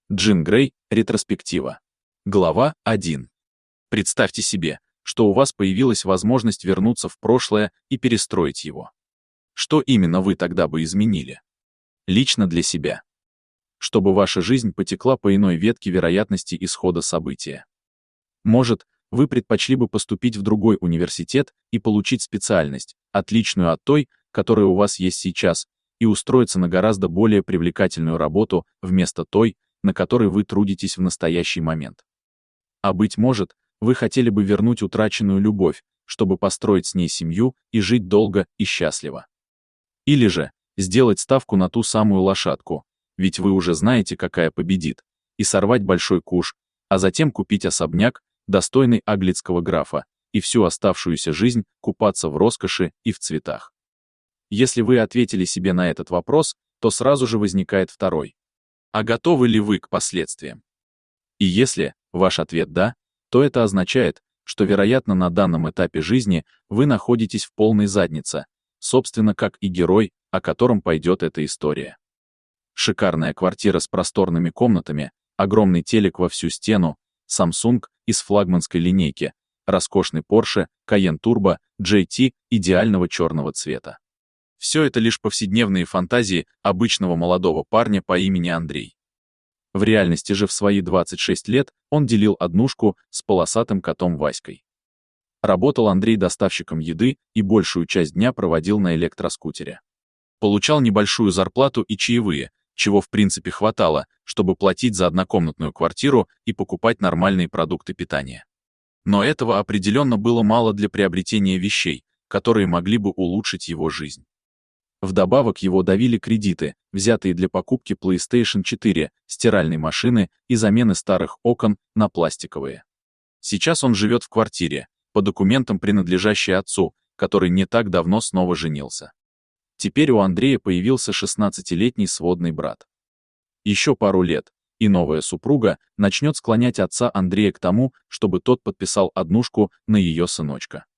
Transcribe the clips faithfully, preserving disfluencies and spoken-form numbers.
Джин Грей. Ретроспектива. Глава один. Представьте себе, что у вас появилась возможность вернуться в прошлое и перестроить его. Что именно вы тогда бы изменили? Лично для себя. Чтобы ваша жизнь потекла по иной ветке вероятности исхода события. Может, вы предпочли бы поступить в другой университет и получить специальность, отличную от той, которая у вас есть сейчас, и устроиться на гораздо более привлекательную работу вместо той, на которой вы трудитесь в настоящий момент. А быть может, вы хотели бы вернуть утраченную любовь, чтобы построить с ней семью и жить долго и счастливо. Или же, сделать ставку на ту самую лошадку, ведь вы уже знаете, какая победит, и сорвать большой куш, а затем купить особняк, достойный аглицкого графа, и всю оставшуюся жизнь купаться в роскоши и в цветах. Если вы ответили себе на этот вопрос, то сразу же возникает второй. А готовы ли вы к последствиям? И если ваш ответ «да», то это означает, что, вероятно, на данном этапе жизни вы находитесь в полной заднице, собственно, как и герой, о котором пойдет эта история. Шикарная квартира с просторными комнатами, огромный телек во всю стену, Samsung из флагманской линейки, роскошный Porsche, Cayenne Turbo, джей ти идеального черного цвета. Все это лишь повседневные фантазии обычного молодого парня по имени Андрей. В реальности же в свои двадцать шесть лет он делил однушку с полосатым котом Васькой. Работал Андрей доставщиком еды и большую часть дня проводил на электроскутере. Получал небольшую зарплату и чаевые, чего в принципе хватало, чтобы платить за однокомнатную квартиру и покупать нормальные продукты питания. Но этого определенно было мало для приобретения вещей, которые могли бы улучшить его жизнь. Вдобавок его давили кредиты, взятые для покупки плейстейшн четыре, стиральной машины и замены старых окон на пластиковые. Сейчас он живет в квартире, по документам принадлежащей отцу, который не так давно снова женился. Теперь у Андрея появился шестнадцатилетний сводный брат. Еще пару лет, и новая супруга начнет склонять отца Андрея к тому, чтобы тот подписал однушку на ее сыночка.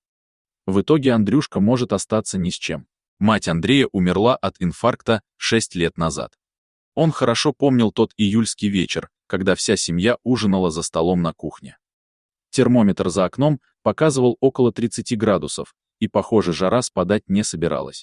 В итоге Андрюшка может остаться ни с чем. Мать Андрея умерла от инфаркта шесть лет назад. Он хорошо помнил тот июльский вечер, когда вся семья ужинала за столом на кухне. Термометр за окном показывал около тридцати градусов, и, похоже, жара спадать не собиралась.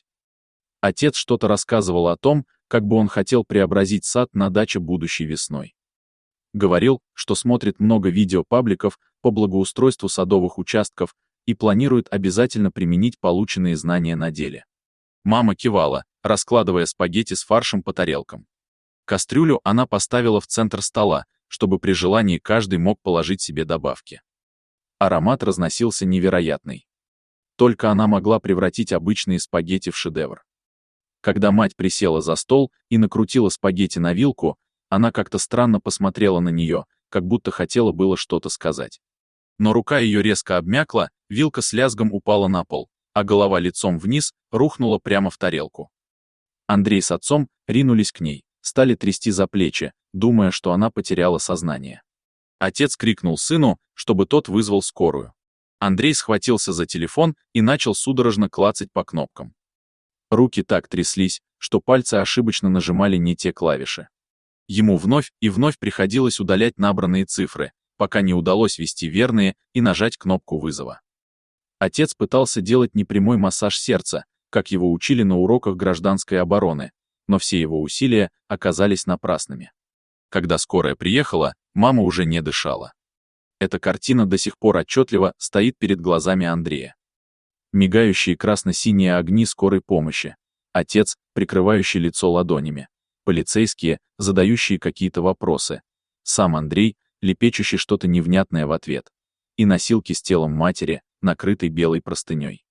Отец что-то рассказывал о том, как бы он хотел преобразить сад на даче будущей весной. Говорил, что смотрит много видеопабликов по благоустройству садовых участков и планирует обязательно применить полученные знания на деле. Мама кивала, раскладывая спагетти с фаршем по тарелкам. Кастрюлю она поставила в центр стола, чтобы при желании каждый мог положить себе добавки. Аромат разносился невероятный. Только она могла превратить обычные спагетти в шедевр. Когда мать присела за стол и накрутила спагетти на вилку, она как-то странно посмотрела на нее, как будто хотела было что-то сказать. Но рука ее резко обмякла, вилка с лязгом упала на пол, а голова лицом вниз рухнула прямо в тарелку. Андрей с отцом ринулись к ней, стали трясти за плечи, думая, что она потеряла сознание. Отец крикнул сыну, чтобы тот вызвал скорую. Андрей схватился за телефон и начал судорожно клацать по кнопкам. Руки так тряслись, что пальцы ошибочно нажимали не те клавиши. Ему вновь и вновь приходилось удалять набранные цифры, пока не удалось ввести верные и нажать кнопку вызова. Отец пытался делать непрямой массаж сердца, как его учили на уроках гражданской обороны, но все его усилия оказались напрасными. Когда скорая приехала, мама уже не дышала. Эта картина до сих пор отчетливо стоит перед глазами Андрея. Мигающие красно-синие огни скорой помощи, отец, прикрывающий лицо ладонями, полицейские, задающие какие-то вопросы, сам Андрей, лепечущий что-то невнятное в ответ, и носилки с телом матери, накрытой белой простыней.